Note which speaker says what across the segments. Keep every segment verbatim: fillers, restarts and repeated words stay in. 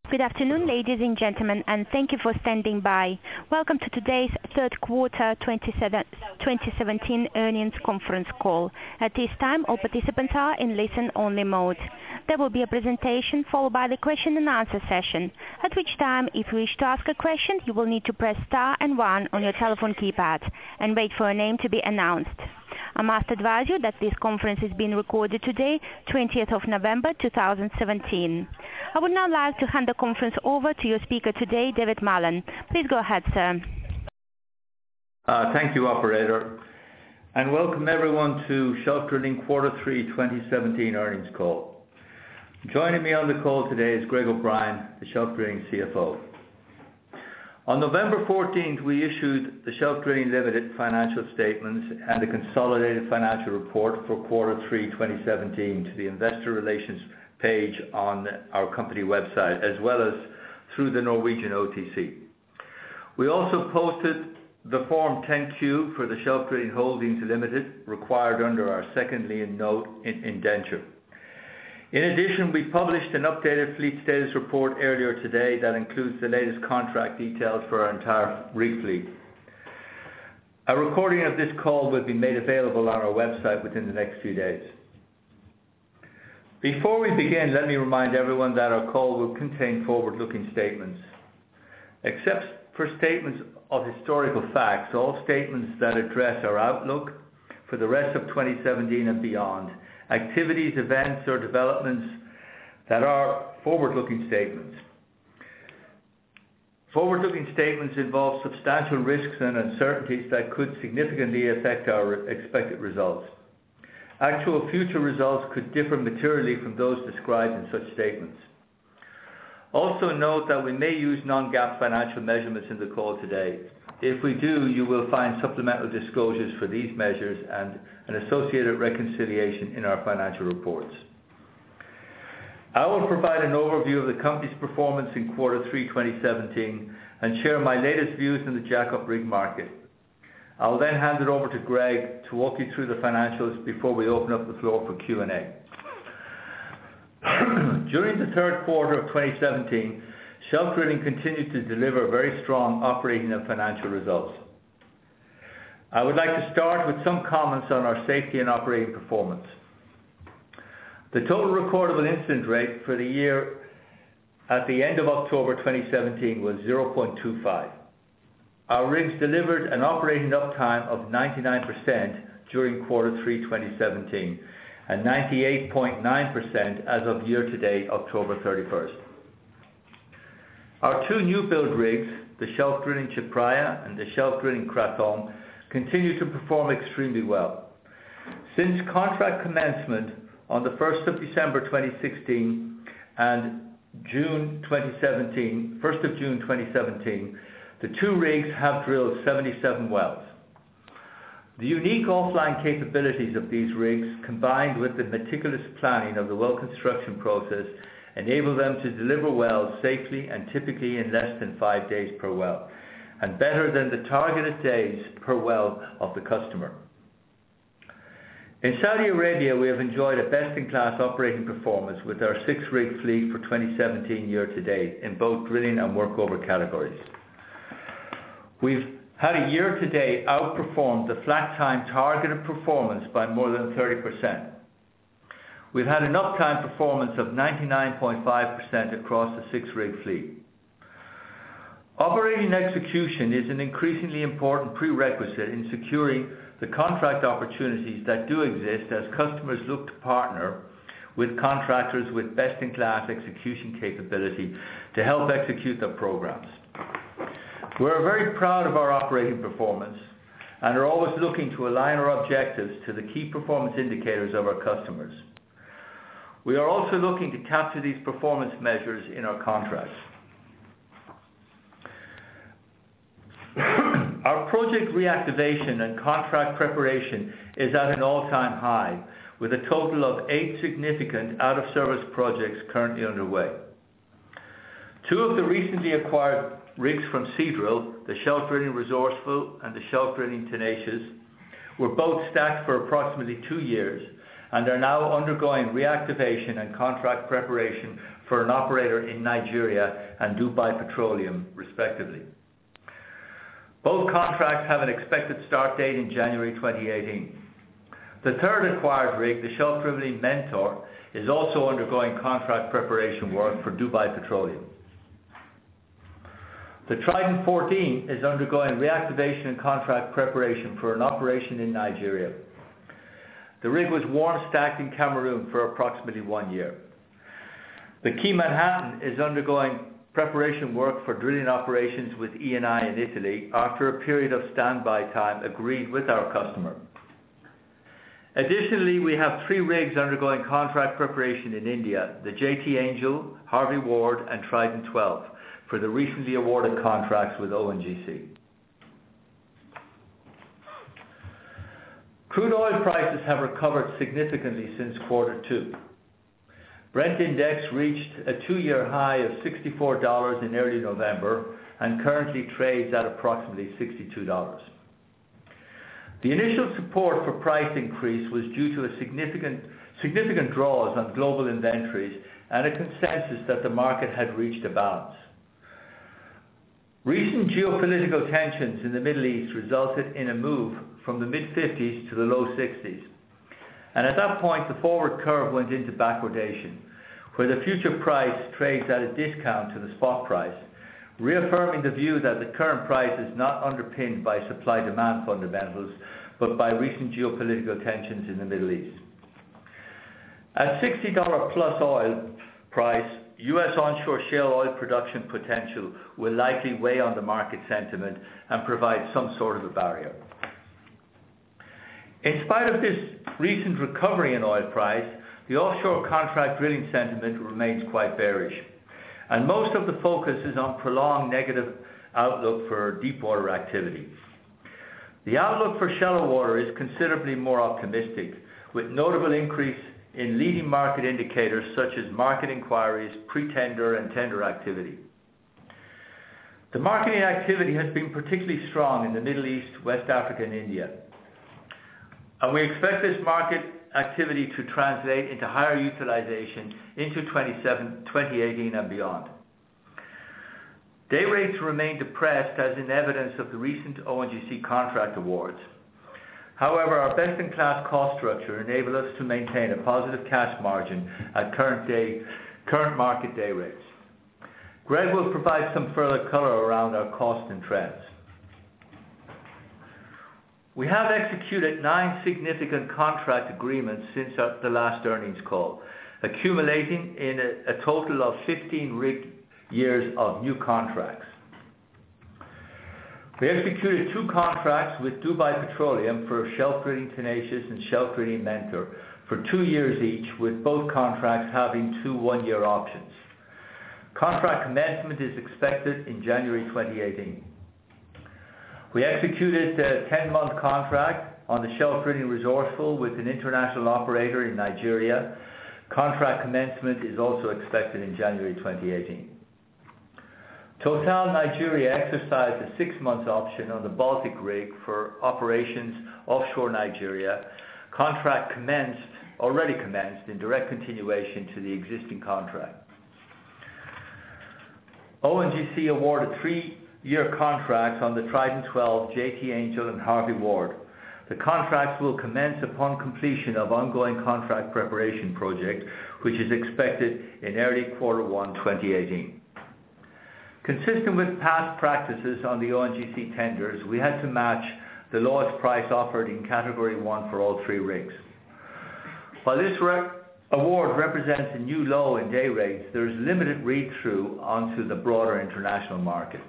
Speaker 1: Good afternoon, ladies and gentlemen, and thank you for standing by. Welcome to today's third quarter twenty seventeen earnings conference call. At this time, all participants are in listen-only mode. There will be a presentation followed by the question and answer session, at which time, if you wish to ask a question, you will need to press star and one on your telephone keypad and wait for a name to be announced. I must advise you that this conference is being recorded today, twentieth of November two thousand seventeen. I would now like to hand the conference over to your speaker today, David Mullen. Please go ahead, sir.
Speaker 2: Uh, thank you, operator, and welcome everyone to Shelf Drilling Quarter three twenty seventeen earnings call. Joining me on the call today is Greg O'Brien, the Shelf Drilling C F O. On November fourteenth, we issued the Shelf Drilling Limited financial statements and the consolidated financial report for Quarter three twenty seventeen to the Investor Relations page on our company website, as well as through the Norwegian O T C. We also posted the Form ten Q for the Shelf Drilling Holdings Limited, required under our second lien note in indenture. In addition, we published an updated fleet status report earlier today that includes the latest contract details for our entire rig fleet. A recording of this call will be made available on our website within the next few days. Before we begin, let me remind everyone that our call will contain forward-looking statements. Except for statements of historical facts, all statements that address our outlook for the rest of twenty seventeen and beyond, activities, events, or developments that are forward-looking statements. Forward-looking statements involve substantial risks and uncertainties that could significantly affect our expected results. Actual future results could differ materially from those described in such statements. Also note that we may use non-GAAP financial measurements in the call today. If we do, you will find supplemental disclosures for these measures and an associated reconciliation in our financial reports. I will provide an overview of the company's performance in Quarter three twenty seventeen and share my latest views in the jack-up rig market. I'll then hand it over to Greg to walk you through the financials before we open up the floor for Q and A. During the third quarter of twenty seventeen, Shelf Drilling continued to deliver very strong operating and financial results. I would like to start with some comments on our safety and operating performance. The total recordable incident rate for the year at the end of October twenty seventeen was zero point two five. Our rigs delivered an operating uptime of ninety-nine percent during Quarter three twenty seventeen and ninety-eight point nine percent as of year-to-date October thirty-first. Our two new-build rigs, the Shelf Drilling Chaophraya and the Shelf Drilling Krathong, continue to perform extremely well. Since contract commencement on the first of December twenty sixteen and June twenty seventeen, first of June twenty seventeen, the two rigs have drilled seventy-seven wells. The unique offline capabilities of these rigs, combined with the meticulous planning of the well construction process, enable them to deliver wells safely and typically in less than five days per well, and better than the targeted days per well of the customer. In Saudi Arabia, we have enjoyed a best-in-class operating performance with our six-rig fleet for twenty seventeen year-to-date in both drilling and workover categories. We've had a year-to-date outperformed the flat time targeted performance by more than thirty percent. We've had an uptime performance of ninety-nine point five percent across the six-rig fleet. Operating execution is an increasingly important prerequisite in securing the contract opportunities that do exist as customers look to partner with contractors with best-in-class execution capability to help execute their programs. We're very proud of our operating performance and are always looking to align our objectives to the key performance indicators of our customers. We are also looking to capture these performance measures in our contracts. Our project reactivation and contract preparation is at an all-time high, with a total of eight significant out-of-service projects currently underway. Two of the recently acquired rigs from Seadrill, the Shelf Drilling Resourceful and the Shelf Drilling Tenacious, were both stacked for approximately two years and are now undergoing reactivation and contract preparation for an operator in Nigeria and Dubai Petroleum, respectively. Both contracts have an expected start date in January twenty eighteen. The third acquired rig, the Shelf Drilling Mentor, is also undergoing contract preparation work for Dubai Petroleum. The Trident fourteen is undergoing reactivation and contract preparation for an operation in Nigeria. The rig was warm stacked in Cameroon for approximately one year. The Key Manhattan is undergoing preparation work for drilling operations with E and I in Italy after a period of standby time agreed with our customer. Additionally, we have three rigs undergoing contract preparation in India, the J T Angel, Harvey Ward and Trident twelve, for the recently awarded contracts with O N G C. Crude oil prices have recovered significantly since quarter two. Brent index reached a two-year high of sixty-four dollars in early November and currently trades at approximately sixty-two dollars. The initial support for price increase was due to a significant, significant draws on global inventories and a consensus that the market had reached a balance. Recent geopolitical tensions in the Middle East resulted in a move from the mid fifties to the low sixties. And at that point, the forward curve went into backwardation, where the future price trades at a discount to the spot price, reaffirming the view that the current price is not underpinned by supply-demand fundamentals, but by recent geopolitical tensions in the Middle East. At sixty dollars plus oil price, U S onshore shale oil production potential will likely weigh on the market sentiment and provide some sort of a barrier. In spite of this recent recovery in oil price, the offshore contract drilling sentiment remains quite bearish, and most of the focus is on prolonged negative outlook for deepwater activity. The outlook for shallow water is considerably more optimistic, with notable increase in leading market indicators such as market inquiries, pre-tender and tender activity. The marketing activity has been particularly strong in the Middle East, West Africa and India. And we expect this market activity to translate into higher utilization into twenty eighteen and beyond. Day rates remain depressed as in evidence of the recent O N G C contract awards. However, our best-in-class cost structure enables us to maintain a positive cash margin at current, day, current market day rates. Greg will provide some further color around our costs and trends. We have executed nine significant contract agreements since our, the last earnings call, accumulating in a, a total of fifteen rig years of new contracts. We executed two contracts with Dubai Petroleum for Shelf Drilling Tenacious and Shelf Drilling Mentor for two years each, with both contracts having two one-year options. Contract commencement is expected in January twenty eighteen. We executed a ten-month contract on the Shelf Drilling Resourceful with an international operator in Nigeria. Contract commencement is also expected in January twenty eighteen. Total Nigeria exercised a six-month option on the Baltic rig for operations offshore Nigeria. Contract commenced, already commenced, in direct continuation to the existing contract. O N G C awarded three-year contracts on the Trident twelve, J T Angel and Harvey Ward. The contracts will commence upon completion of ongoing contract preparation project, which is expected in early quarter one twenty eighteen. Consistent with past practices on the O N G C tenders, we had to match the lowest price offered in Category one for all three rigs. While this re award represents a new low in day rates, there is limited read-through onto the broader international market.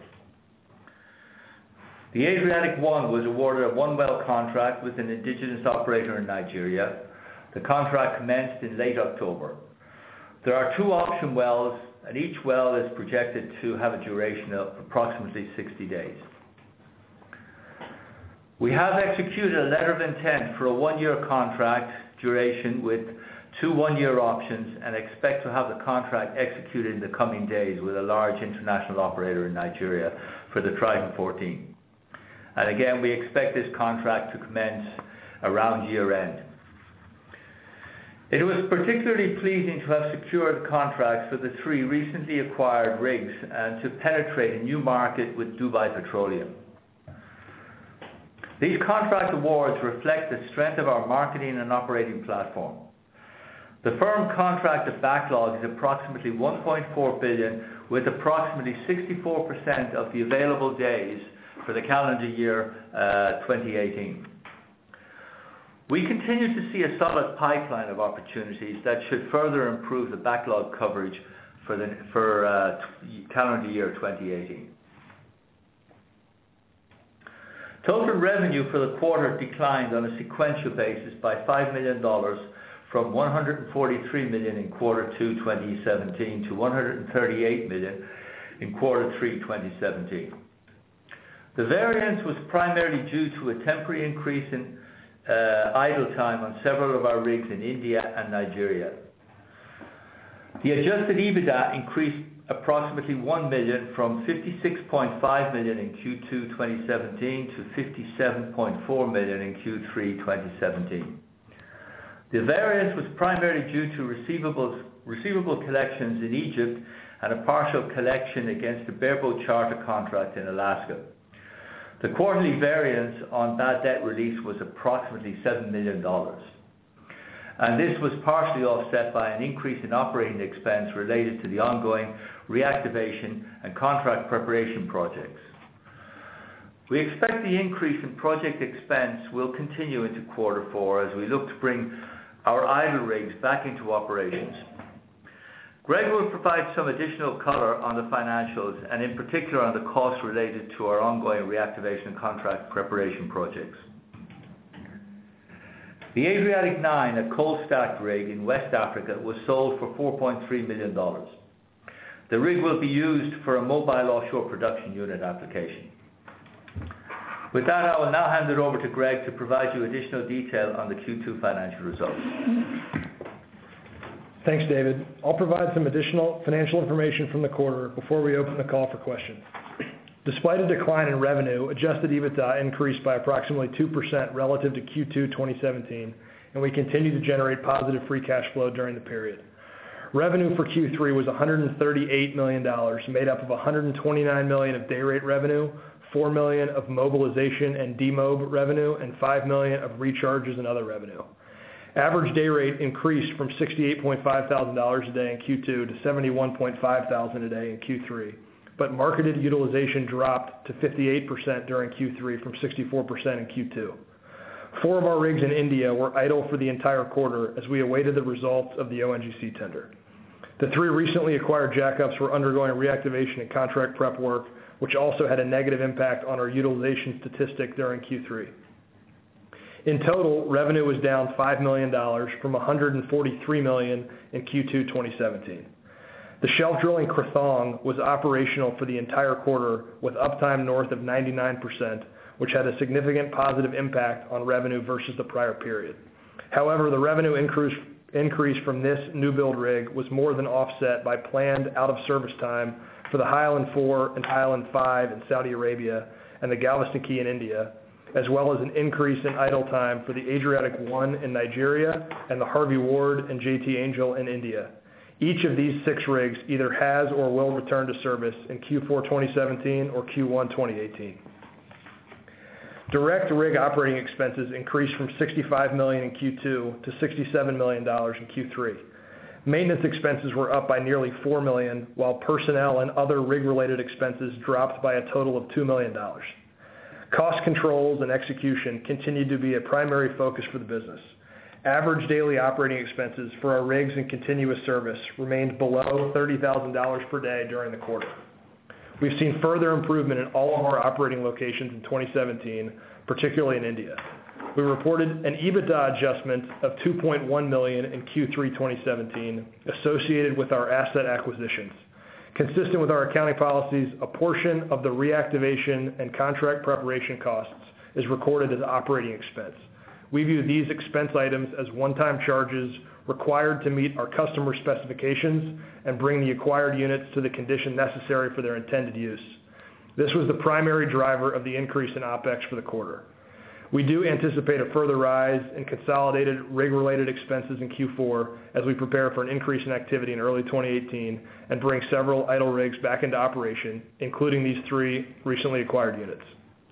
Speaker 2: The Adriatic one was awarded a one-well contract with an indigenous operator in Nigeria. The contract commenced in late October. There are two option wells, and each well is projected to have a duration of approximately sixty days. We have executed a letter of intent for a one-year contract duration with two one-year options and expect to have the contract executed in the coming days with a large international operator in Nigeria for the Trident fourteen. And again, we expect this contract to commence around year end. It was particularly pleasing to have secured contracts for the three recently acquired rigs and to penetrate a new market with Dubai Petroleum. These contract awards reflect the strength of our marketing and operating platform. The firm contracted backlog is approximately one point four billion dollars, with approximately sixty-four percent of the available days for the calendar year uh, twenty eighteen. We continue to see a solid pipeline of opportunities that should further improve the backlog coverage for, the, for uh, calendar year twenty eighteen. Total revenue for the quarter declined on a sequential basis by five million dollars from one hundred forty-three million dollars in quarter two twenty seventeen to one hundred thirty-eight million dollars in quarter three twenty seventeen. The variance was primarily due to a temporary increase in uh, idle time on several of our rigs in India and Nigeria. The adjusted EBITDA increased approximately one million dollars from fifty-six point five million dollars in Q two twenty seventeen to fifty-seven point four million dollars in Q three twenty seventeen. The variance was primarily due to receivables, receivable collections in Egypt and a partial collection against the bareboat charter contract in Alaska. The quarterly variance on bad debt release was approximately seven million dollars. And this was partially offset by an increase in operating expense related to the ongoing reactivation and contract preparation projects. We expect the increase in project expense will continue into quarter four as we look to bring our idle rigs back into operations. Greg will provide some additional color on the financials and in particular on the costs related to our ongoing reactivation and contract preparation projects. The Adriatic nine, a cold-stacked rig in West Africa, was sold for four point three million dollars. The rig will be used for a mobile offshore production unit application. With that, I will now hand it over to Greg to provide you additional detail on the Q two financial results.
Speaker 3: Thanks, David. I'll provide some additional financial information from the quarter before we open the call for questions. Despite a decline in revenue, adjusted EBITDA increased by approximately two percent relative to Q two twenty seventeen, and we continue to generate positive free cash flow during the period. Revenue for Q three was one hundred thirty-eight million dollars, made up of one hundred twenty-nine million dollars of day rate revenue, four million dollars of mobilization and demob revenue, and five million dollars of recharges and other revenue. Average day rate increased from sixty-eight point five thousand dollars a day in Q two to seventy-one point five thousand dollars a day in Q three, but marketed utilization dropped to fifty-eight percent during Q three from sixty-four percent in Q two. Four of our rigs in India were idle for the entire quarter as we awaited the results of the O N G C tender. The three recently acquired jackups were undergoing reactivation and contract prep work, which also had a negative impact on our utilization statistic during Q three. In total, revenue was down five million dollars from one hundred forty-three million dollars in Q two twenty seventeen. The Shelf Drilling Krathong was operational for the entire quarter with uptime north of ninety-nine percent, which had a significant positive impact on revenue versus the prior period. However, the revenue increase, increase from this new build rig was more than offset by planned out-of-service time for the Highland four and Highland five in Saudi Arabia and the Galveston Key in India, as well as an increase in idle time for the Adriatic one in Nigeria and the Harvey Ward and J T Angel in India. Each of these six rigs either has or will return to service in Q four twenty seventeen or Q one twenty eighteen. Direct rig operating expenses increased from sixty-five million dollars in Q two to sixty-seven million dollars in Q three. Maintenance expenses were up by nearly four million dollars, while personnel and other rig-related expenses dropped by a total of two million dollars. Cost controls and execution continued to be a primary focus for the business. Average daily operating expenses for our rigs in continuous service remained below thirty thousand dollars per day during the quarter. We've seen further improvement in all of our operating locations in twenty seventeen, particularly in India. We reported an EBITDA adjustment of two point one million dollars in Q three twenty seventeen associated with our asset acquisitions. Consistent with our accounting policies, a portion of the reactivation and contract preparation costs is recorded as operating expense. We view these expense items as one-time charges required to meet our customer specifications and bring the acquired units to the condition necessary for their intended use. This was the primary driver of the increase in OpEx for the quarter. We do anticipate a further rise in consolidated rig-related expenses in Q four as we prepare for an increase in activity in early twenty eighteen and bring several idle rigs back into operation, including these three recently acquired units.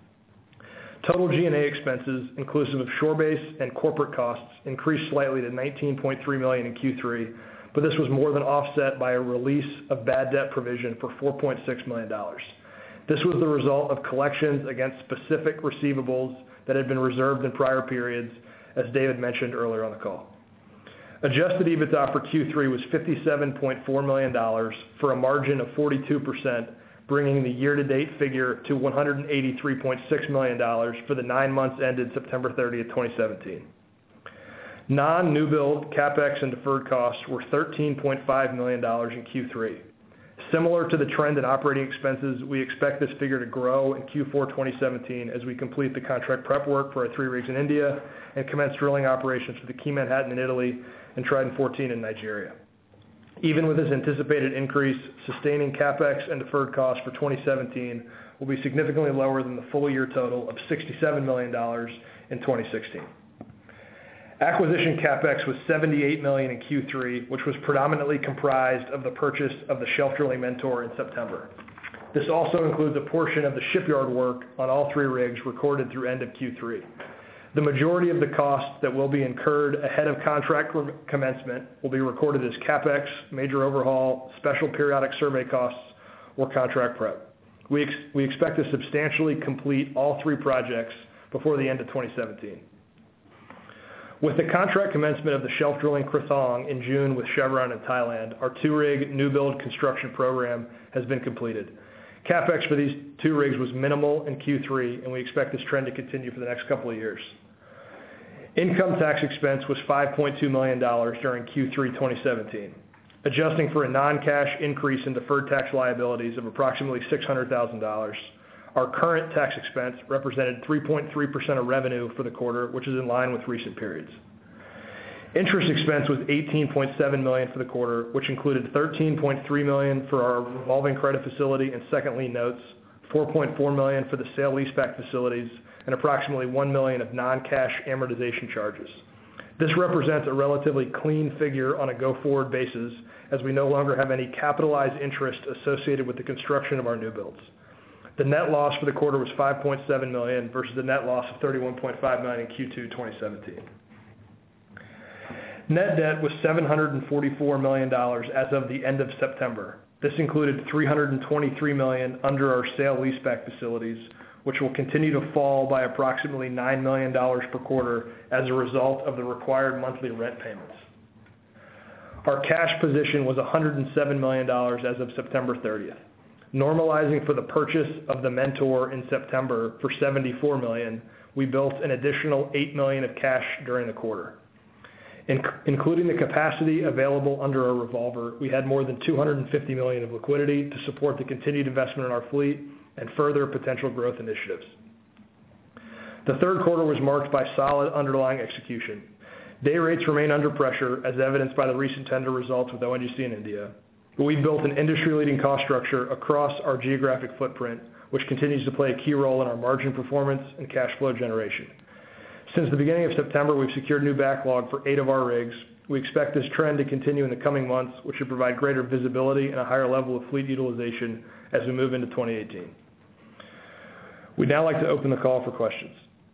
Speaker 3: Total G and A expenses, inclusive of shore base and corporate costs, increased slightly to nineteen point three million dollars in Q three, but this was more than offset by a release of bad debt provision for four point six million dollars. This was the result of collections against specific receivables that had been reserved in prior periods, as David mentioned earlier on the call. Adjusted EBITDA for Q three was fifty-seven point four million dollars for a margin of forty-two percent, bringing the year-to-date figure to one hundred eighty-three point six million dollars for the nine months ended September thirtieth, twenty seventeen. Non-new build CapEx and deferred costs were thirteen point five million dollars in Q three. Similar to the trend in operating expenses, we expect this figure to grow in Q four twenty seventeen as we complete the contract prep work for our three rigs in India and commence drilling operations for the Key Manhattan in Italy and Trident fourteen in Nigeria. Even with this anticipated increase, sustaining CapEx and deferred costs for twenty seventeen will be significantly lower than the full year total of sixty-seven million dollars in twenty sixteen. Acquisition CapEx was seventy-eight million dollars in Q three, which was predominantly comprised of the purchase of the Shelf Drilling Mentor in September. This also includes a portion of the shipyard work on all three rigs recorded through end of Q three. The majority of the costs that will be incurred ahead of contract commencement will be recorded as CapEx, major overhaul, special periodic survey costs, or contract prep. We, ex- we expect to substantially complete all three projects before the end of twenty seventeen. With the contract commencement of the Shelf Drilling Krathong in June with Chevron in Thailand, our two-rig new build construction program has been completed. CapEx for these two rigs was minimal in Q three, and we expect this trend to continue for the next couple of years. Income tax expense was five point two million dollars during Q three twenty seventeen. Adjusting for a non-cash increase in deferred tax liabilities of approximately six hundred thousand dollars, our current tax expense represented three point three percent of revenue for the quarter, which is in line with recent periods. Interest expense was eighteen point seven million dollars for the quarter, which included thirteen point three million dollars for our revolving credit facility and second lien notes, four point four million dollars for the sale leaseback facilities, and approximately one million dollars of non-cash amortization charges. This represents a relatively clean figure on a go-forward basis, as we no longer have any capitalized interest associated with the construction of our new builds. The net loss for the quarter was five point seven million dollars versus the net loss of thirty-one point five million dollars in Q two twenty seventeen. Net debt was seven hundred forty-four million dollars as of the end of September. This included three hundred twenty-three million dollars under our sale leaseback facilities, which will continue to fall by approximately nine million dollars per quarter as a result of the required monthly rent payments. Our cash position was one hundred seven million dollars as of September thirtieth. Normalizing for the purchase of the Mentor in September for seventy-four million dollars, we built an additional eight million dollars of cash during the quarter. In, including the capacity available under our revolver, we had more than two hundred fifty million dollars of liquidity to support the continued investment in our fleet and further potential growth initiatives. The third quarter was marked by solid underlying execution. Day rates remain under pressure, as evidenced by the recent tender results with O N G C in India. But we built an industry-leading cost structure across our geographic footprint, which continues to play a key role in our margin performance and cash flow generation. Since the beginning of September, we've secured new backlog for eight of our rigs. We expect this trend to continue in the coming months, which should provide greater visibility and a higher level of fleet utilization as we move into twenty eighteen. We'd now like to open the call for questions.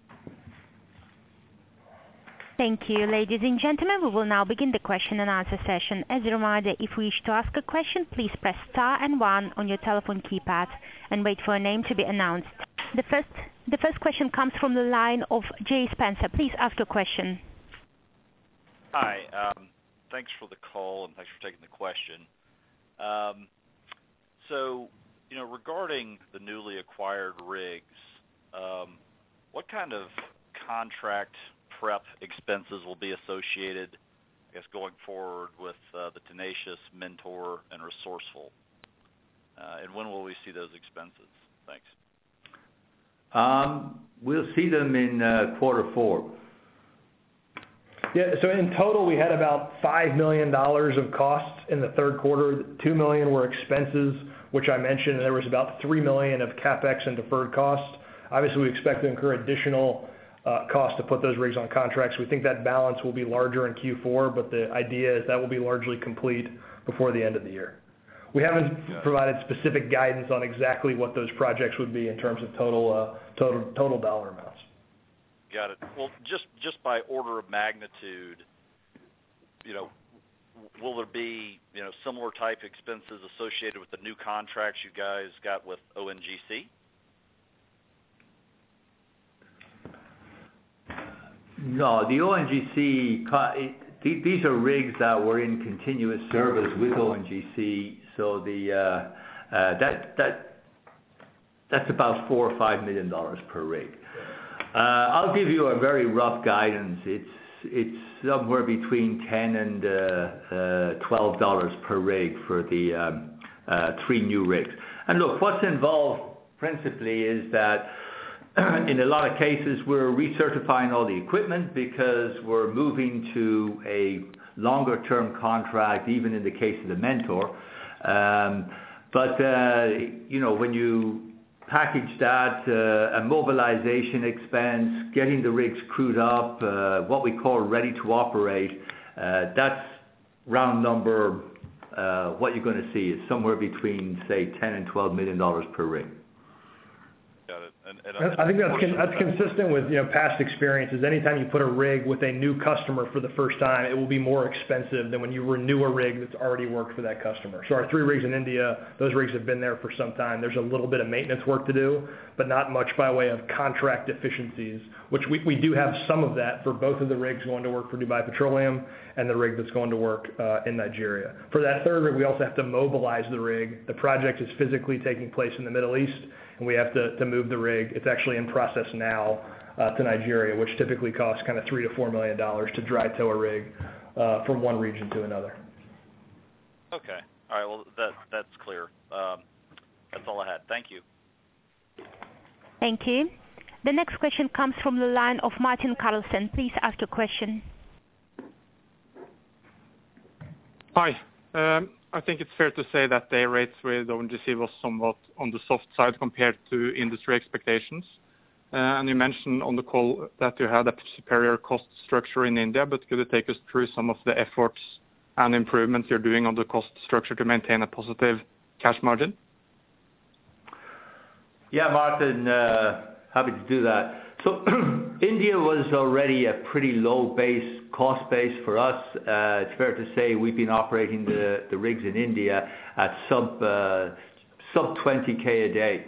Speaker 1: Thank you, ladies and gentlemen. We will now begin the question and answer session. As a reminder, if you wish to ask a question, please press star and one on your telephone keypad and wait for a name to be announced. The first, the first question comes from the line of Jay Spencer. Please ask your question.
Speaker 4: Hi. Um, thanks for the call and thanks for taking the question. Um, so, you know, regarding the newly acquired rigs, um, what kind of contract prep expenses will be associated, I guess, going forward with uh, the Tenacious, Mentor, and Resourceful? Uh, and when will we see those expenses? Thanks.
Speaker 2: Um, we'll see them in uh, quarter four.
Speaker 3: Yeah, so in total we had about five million dollars of costs in the third quarter. two million dollars were expenses, which I mentioned, and there was about three million dollars of CapEx and deferred costs. Obviously, we expect to incur additional uh, cost to put those rigs on contracts. We think that balance will be larger in Q four, but the idea is that will be largely complete before the end of the year. We haven't
Speaker 4: yeah.
Speaker 3: provided specific guidance on exactly what those projects would be in terms of total uh, total total dollar amounts.
Speaker 4: Got it. Well, just just by order of magnitude, you know, will there be, you know, similar type expenses associated with the new contracts you guys got with O N G C?
Speaker 2: No, the O N G C, these are rigs that were in continuous service with O N G C, so the uh, uh, that that that's about four or five million dollars per rig. Uh, I'll give you a very rough guidance. It's it's somewhere between ten and uh, uh, twelve dollars per rig for the um, uh, three new rigs. And look, what's involved principally is that in a lot of cases we're recertifying all the equipment because we're moving to a longer term contract, even in the case of the Mentor. Um, but uh, you know, when you package that, uh, a mobilization expense, getting the rigs crewed up, uh, what we call ready to operate, uh, that's round number, uh, what you're going to see is somewhere between, say, ten and twelve million dollars per rig.
Speaker 4: Got it. And, and
Speaker 3: I think that's con- that's consistent with, you know, past experiences. Anytime you put a rig with a new customer for the first time, it will be more expensive than when you renew a rig that's already worked for that customer. So our three rigs in India, those rigs have been there for some time. There's a little bit of maintenance work to do, but not much by way of contract efficiencies, which we, we do have some of that for both of the rigs going to work for Dubai Petroleum and the rig that's going to work uh, in Nigeria. For that third rig, we also have to mobilize the rig. The project is physically taking place in the Middle East, and we have to, to move the rig. It's actually in process now uh, to Nigeria, which typically costs kind of three to four million dollars to dry tow a rig uh, from one region to another.
Speaker 4: Okay. All right. Well, that that's clear. Um, that's all I had. Thank you.
Speaker 1: Thank you. The next question comes from the line of Martin Carlson. Please ask your question.
Speaker 5: Hi. Um, I think it's fair to say that day rates with O N G C was somewhat on the soft side compared to industry expectations. Uh, and you mentioned on the call that you had a superior cost structure in India, but could you take us through some of the efforts and improvements you're doing on the cost structure to maintain a positive cash margin?
Speaker 2: Yeah, Martin, uh, happy to do that. So India was already a pretty low base, cost base for us. Uh, it's fair to say we've been operating the, the rigs in India at sub uh, sub twenty K a day.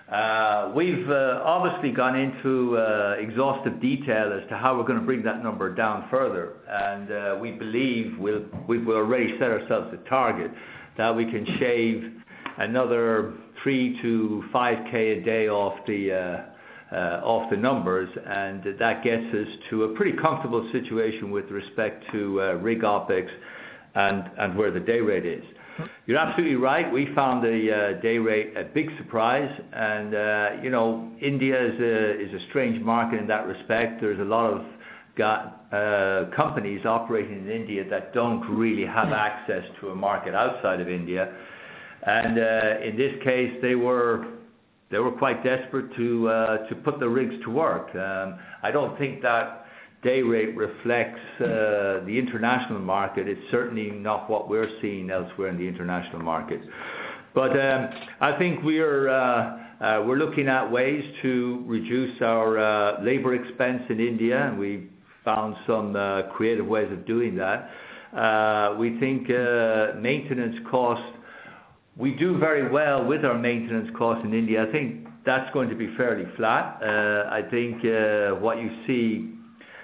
Speaker 2: Uh, we've uh, obviously gone into uh, exhaustive detail as to how we're going to bring that number down further, and uh, we believe we'll, we've already set ourselves a target that we can shave another three to five K a day off the uh, uh, off the numbers, and that gets us to a pretty comfortable situation with respect to uh, rig OpEx and and where the day rate is. You're absolutely right. We found the uh, day rate a big surprise, and uh, you know, India is a is a strange market in that respect. There's a lot of got, uh, companies operating in India that don't really have access to a market outside of India, and uh, in this case, they were they were quite desperate to uh, to put the rigs to work. Um, I don't think that day rate reflects uh, the international market. It's certainly not what we're seeing elsewhere in the international market. But um, I think we're uh, uh, we're looking at ways to reduce our uh, labor expense in India, and we found some uh, creative ways of doing that. Uh, we think uh, maintenance costs, we do very well with our maintenance costs in India. I think that's going to be fairly flat. Uh, I think uh, what you see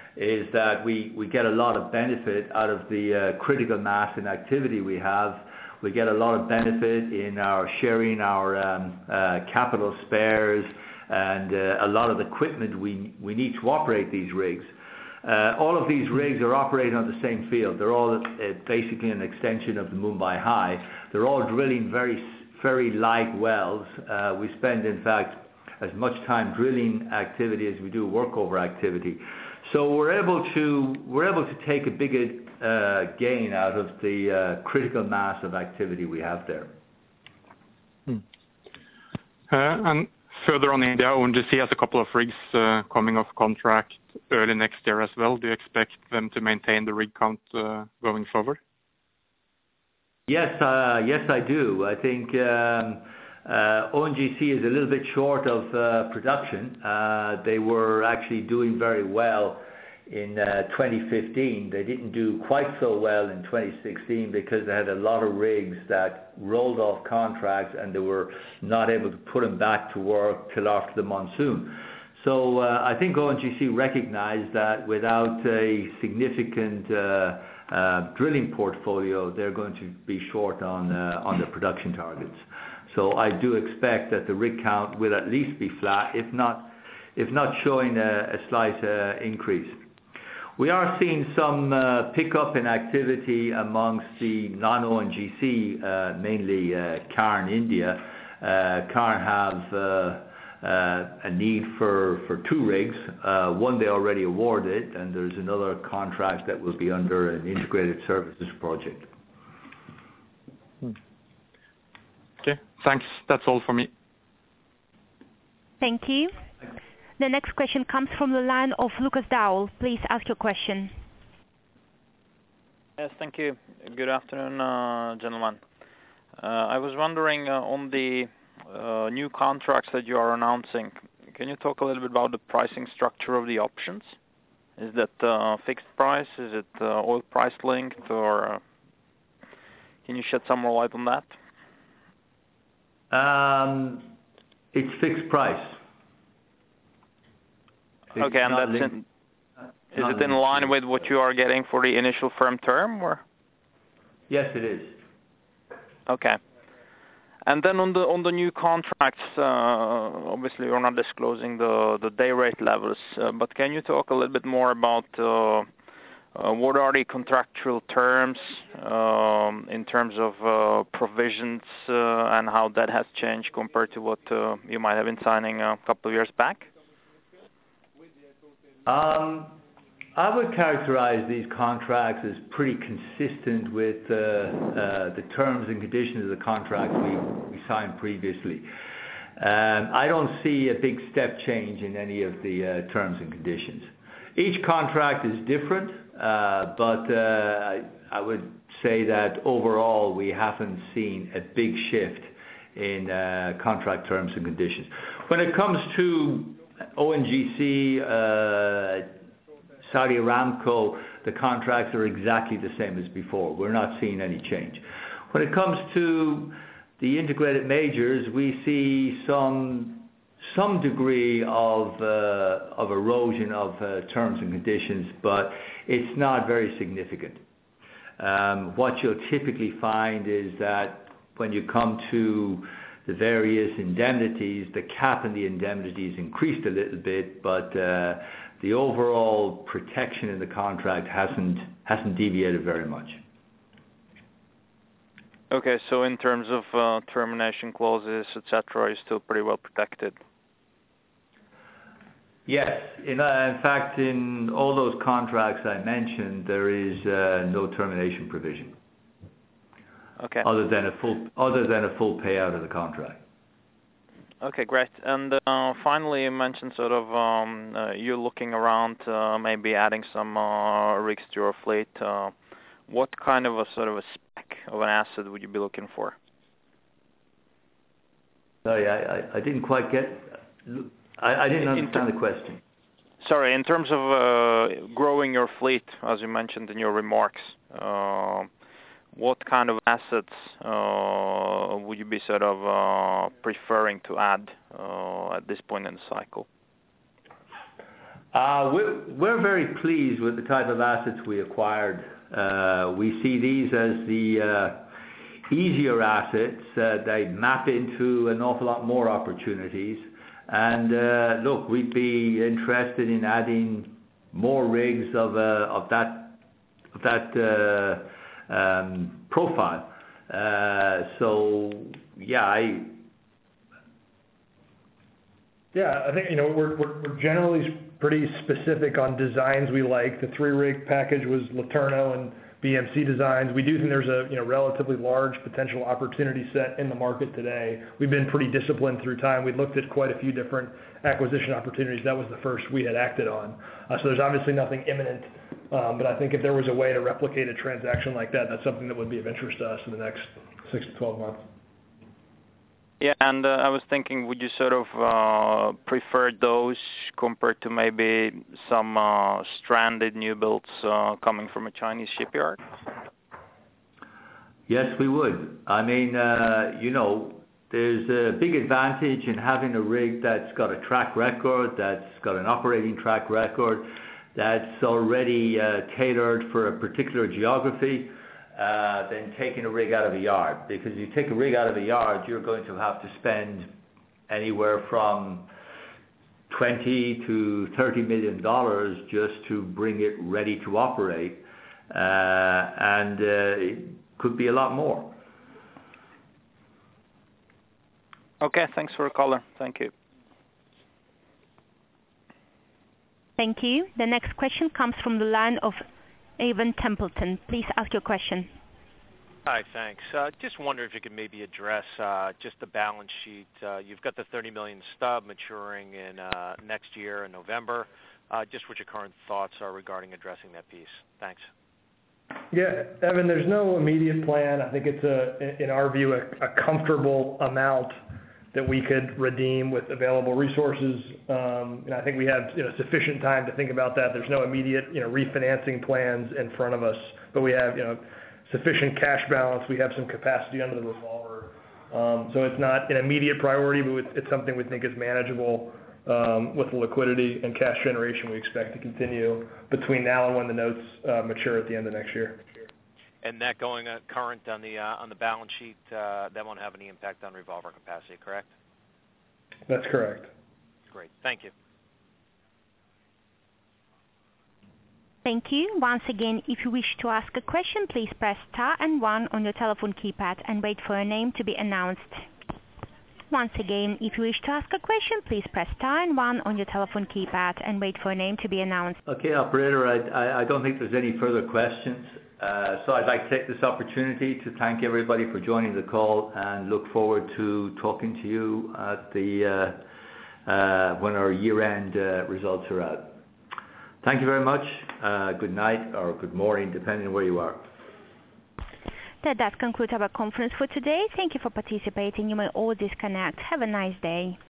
Speaker 2: is that we, we get a lot of benefit out of the uh, critical mass and activity we have. We get a lot of benefit in our sharing our um, uh, capital spares and uh, a lot of the equipment we, we need to operate these rigs. Uh, all of these rigs are operating on the same field. They're all uh, basically an extension of the Mumbai High. They're all drilling very, very like wells. Uh, we spend, in fact, as much time drilling activity as we do workover activity. So we're able to we're able to take a big uh, gain out of the uh, critical mass of activity we have there.
Speaker 5: Hmm. Uh, and further on India, O N G C has a couple of rigs uh, coming off contract early next year as well. Do you expect them to maintain the rig count uh, going forward?
Speaker 2: Yes, uh, yes, I do. I think um, uh, O N G C is a little bit short of uh, production. Uh, they were actually doing very well in uh, twenty fifteen. They didn't do quite so well in twenty sixteen because they had a lot of rigs that rolled off contracts and they were not able to put them back to work till after the monsoon. So uh, I think O N G C recognized that without a significant uh, uh, drilling portfolio, they're going to be short on uh, on the production targets. So I do expect that the rig count will at least be flat, if not if not showing a, a slight uh, increase. We are seeing some uh, pickup in activity amongst the non-O N G C, uh, mainly uh, Cairn India. Uh, Cairn have uh, uh, a need for, for two rigs. Uh, one they already awarded, and there's another contract that will be under an integrated services project.
Speaker 5: Okay, thanks. That's all for me.
Speaker 1: Thank you. The next question comes from the line of Lucas Dowell. Please ask your question.
Speaker 6: Yes, thank you. Good afternoon, uh, gentlemen. Uh, I was wondering uh, on the uh, new contracts that you are announcing, can you talk a little bit about the pricing structure of the options? Is that uh, fixed price? Is it uh, oil price linked? Or uh, can you shed some more light on that?
Speaker 2: Um, it's fixed price. It's
Speaker 6: okay, and that's in, is it in line with what you are getting for the initial firm term, or?
Speaker 2: Yes, it is.
Speaker 6: Okay. And then on the on the new contracts, uh, obviously you're not disclosing the the day rate levels, uh, but can you talk a little bit more about uh, uh, what are the contractual terms um, in terms of uh, provisions uh, and how that has changed compared to what uh, you might have been signing a couple of years back?
Speaker 2: Um, I would characterize these contracts as pretty consistent with uh, uh, the terms and conditions of the contracts we, we signed previously. Um, I don't see a big step change in any of the uh, terms and conditions. Each contract is different, uh, but uh, I, I would say that overall we haven't seen a big shift in uh, contract terms and conditions. When it comes to O N G C, uh, Saudi Aramco, the contracts are exactly the same as before. We're not seeing any change. When it comes to the integrated majors, we see some some degree of uh, of erosion of uh, terms and conditions, but it's not very significant. Um, what you'll typically find is that when you come to the various indemnities, the cap in the indemnities increased a little bit, but uh, the overall protection in the contract hasn't hasn't deviated very much.
Speaker 6: Okay, so in terms of uh, termination clauses, et cetera, you're still pretty well protected.
Speaker 2: Yes, in, uh, in fact, in all those contracts I mentioned, there is uh, no termination provision.
Speaker 6: Okay.
Speaker 2: Other than a full, other than a full payout of the contract.
Speaker 6: Okay, great. And uh, finally, you mentioned sort of um, uh, you're looking around, uh, maybe adding some uh, rigs to your fleet. Uh, what kind of a sort of a spec of an asset would you be looking for?
Speaker 2: Sorry, I, I, I didn't quite get. I, I didn't understand the question.
Speaker 6: Sorry, in terms of uh, growing your fleet, as you mentioned in your remarks. Uh, What kind of assets uh, would you be sort of uh, preferring to add uh, at this point in the cycle?
Speaker 2: Uh, we're, we're very pleased with the type of assets we acquired. Uh, we see these as the uh, easier assets. Uh, they map into an awful lot more opportunities. And uh, look, we'd be interested in adding more rigs of uh, of that of that. Uh, Um, profile. Uh, so yeah, I
Speaker 3: yeah, I think you know we're, we're we're generally pretty specific on designs we like. The three rig package was Laterno and B M C designs. We do think there's a you know relatively large potential opportunity set in the market today. We've been pretty disciplined through time. We looked at quite a few different acquisition opportunities. That was the first we had acted on. Uh, so there's obviously nothing imminent, um, but I think if there was a way to replicate a transaction like that, that's something that would be of interest to us in the next six to twelve months.
Speaker 6: Yeah, and uh, I was thinking, would you sort of uh, prefer those compared to maybe some uh, stranded new builds uh, coming from a Chinese shipyard?
Speaker 2: Yes, we would. I mean, uh, you know, there's a big advantage in having a rig that's got a track record, that's got an operating track record, that's already uh, tailored for a particular geography. Uh, than taking a rig out of a yard, because if you take a rig out of a yard, you're going to have to spend anywhere from twenty to thirty million dollars just to bring it ready to operate, uh, and uh, it could be a lot more.
Speaker 6: Okay, thanks for the caller. Thank you.
Speaker 1: Thank you. The next question comes from the line of Evan Templeton. Please ask your question.
Speaker 7: Hi, thanks. Uh, just wonder if you could maybe address uh, just the balance sheet. Uh, you've got the thirty million stub maturing in uh, next year in November. Uh, just what your current thoughts are regarding addressing that piece. Thanks.
Speaker 3: Yeah, Evan, there's no immediate plan. I think it's, a, in our view, a, a comfortable amount that we could redeem with available resources. Um, and I think we have you know, sufficient time to think about that. There's no immediate you know, refinancing plans in front of us, but we have you know, sufficient cash balance. We have some capacity under the revolver. Um, so it's not an immediate priority, but it's something we think is manageable um, with the liquidity and cash generation we expect to continue between now and when the notes uh, mature at the end of next year.
Speaker 7: And that going uh, current on the uh, on the balance sheet, uh, that won't have any impact on revolver capacity, correct?
Speaker 3: That's correct.
Speaker 7: Great. Thank you.
Speaker 1: Thank you. Once again, if you wish to ask a question, please press star and one on your telephone keypad and wait for a name to be announced. Once again, if you wish to ask a question, please press star and one on your telephone keypad and wait for a name to be announced.
Speaker 2: Okay, operator, I, I, I don't think there's any further questions. Uh, so I'd like to take this opportunity to thank everybody for joining the call and look forward to talking to you at the uh, uh, when our year-end uh, results are out. Thank you very much. Uh, good night or good morning, depending on where you are.
Speaker 1: That does conclude our conference for today. Thank you for participating. You may all disconnect. Have a nice day.